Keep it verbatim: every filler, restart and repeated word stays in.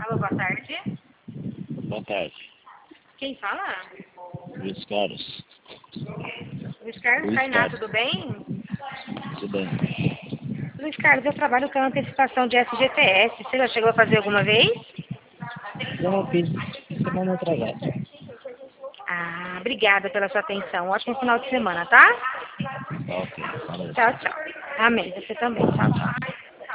Alô, boa tarde. Boa tarde. Quem fala? Luiz Carlos. Luiz Carlos Luiz Kainá, Carlos. tudo bem? Tudo bem? Luiz Carlos, eu trabalho com antecipação de F G T S. Você já chegou a fazer alguma vez? Já fiz semana atrasada. Ah, obrigada pela sua atenção. Ótimo final de semana, tá? Tá ok. Valeu. Tchau, tchau. Amém. Você também. Tchau, tchau.